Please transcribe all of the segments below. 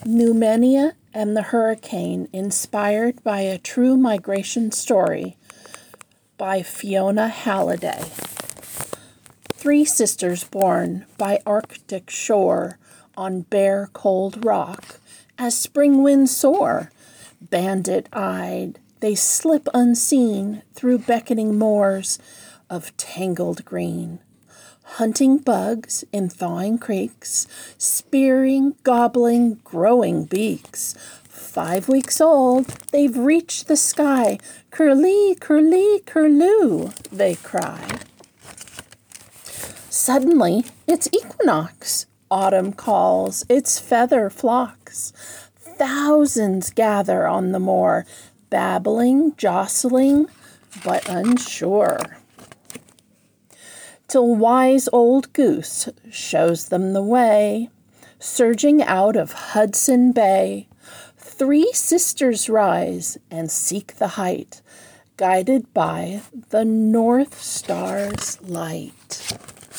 Pneumonia and the Hurricane, inspired by a true migration story by Fiona Halliday. Three sisters born by Arctic shore on bare cold rock, as spring winds soar, bandit-eyed, they slip unseen through beckoning moors of tangled green. Hunting bugs in thawing creeks, spearing, gobbling, growing beaks. 5 weeks old, they've reached the sky. Curlee, curlee, curlew, they cry. Suddenly, it's equinox. Autumn calls, its feather flocks. Thousands gather on the moor, babbling, jostling, but unsure. Till wise old goose shows them the way, surging out of Hudson Bay. 3 sisters rise and seek the height, guided by the North Star's light.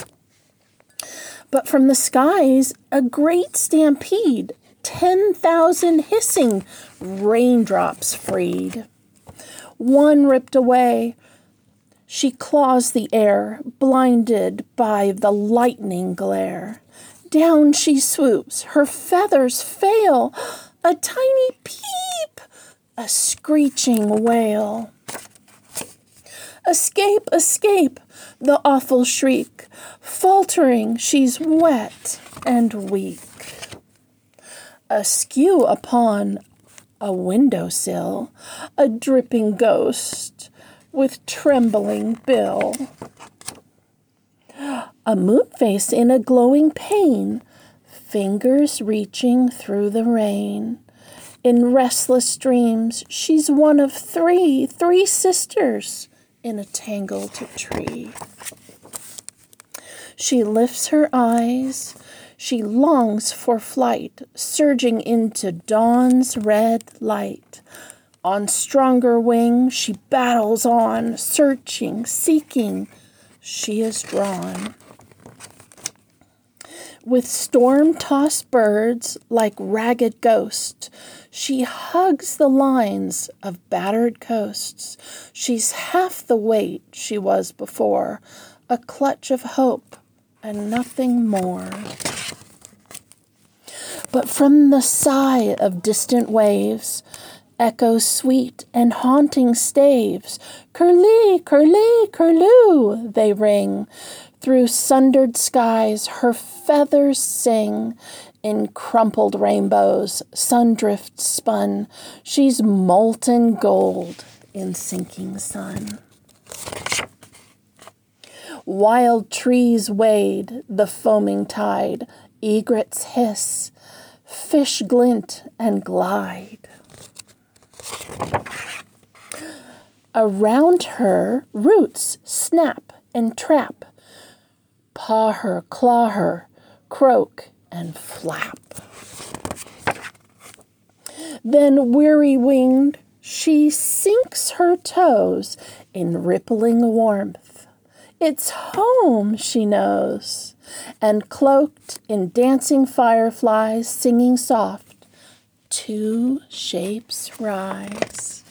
But from the skies, a great stampede, 10,000 hissing raindrops freed. One ripped away, she claws the air, blinded by the lightning glare. Down she swoops, her feathers fail, a tiny peep, a screeching wail. Escape, escape, the awful shriek, faltering she's wet and weak. Askew upon a windowsill, a dripping ghost with trembling bill. A moon face in a glowing pane, fingers reaching through the rain. In restless dreams, she's one of three sisters in a tangled tree. She lifts her eyes, she longs for flight, surging into dawn's red light. On stronger wing, she battles on, searching, seeking, she is drawn. With storm-tossed birds like ragged ghosts, she hugs the lines of battered coasts. She's half the weight she was before, a clutch of hope and nothing more. But from the sigh of distant waves, echoes sweet and haunting staves, curlee, curlee, curlew, they ring. Through sundered skies her feathers sing. In crumpled rainbows, sundrift spun, she's molten gold in sinking sun. Wild trees wade the foaming tide, egrets hiss, fish glint and glide. Around her, roots snap and trap, paw her, claw her, croak and flap. Then, weary-winged, she sinks her toes in rippling warmth. It's home, she knows, and cloaked in dancing fireflies, singing soft, 2 shapes rise.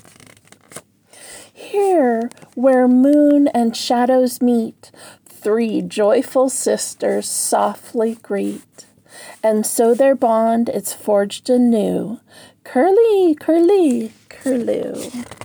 Here, where moon and shadows meet, 3 joyful sisters softly greet. And so their bond is forged anew. Curlee, curlee, curlew.